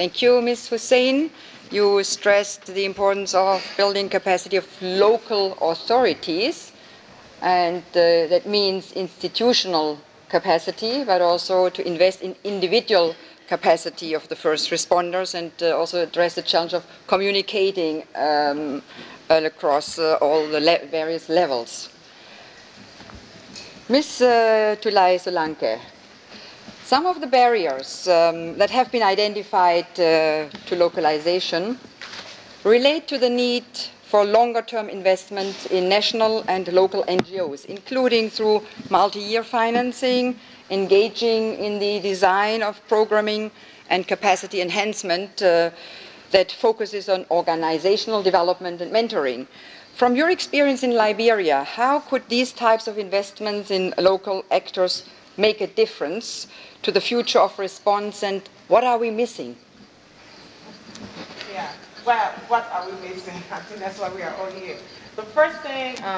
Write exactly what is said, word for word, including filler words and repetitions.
Thank you, Miz Hussein. You stressed the importance of building capacity of local authorities, and uh, that means institutional capacity, but also to invest in individual capacity of the first responders and uh, also address the challenge of communicating um, across uh, all the le various levels. Miz Uh, Tulay Solanke, some of the barriers um, that have been identified uh, to localization relate to the need for longer-term investment in national and local N G Os, including through multi-year financing, engaging in the design of programming and capacity enhancement uh, that focuses on organizational development and mentoring. From your experience in Liberia, how could these types of investments in local actors make a difference to the future of response, and what are we missing? Yeah, well, what are we missing? I think that's why we are all here. The first thing